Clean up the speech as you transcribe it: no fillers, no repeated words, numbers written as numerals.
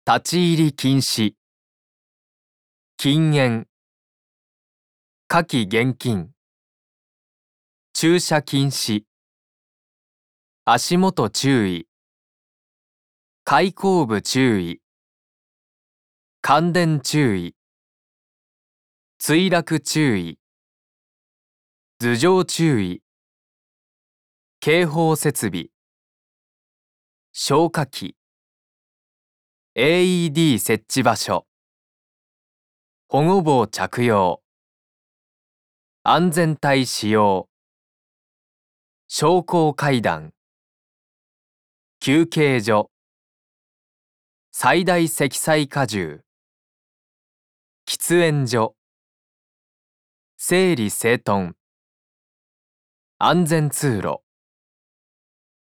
立ち入り禁止、禁煙、火気厳禁、駐車禁止、足元注意、開口部注意、感電注意、墜落注意、頭上注意、警報設備、消火器、AED 設置場所、保護帽着用、安全帯使用、昇降階段、休憩所、最大積載荷重、喫煙所、整理整頓、安全通路、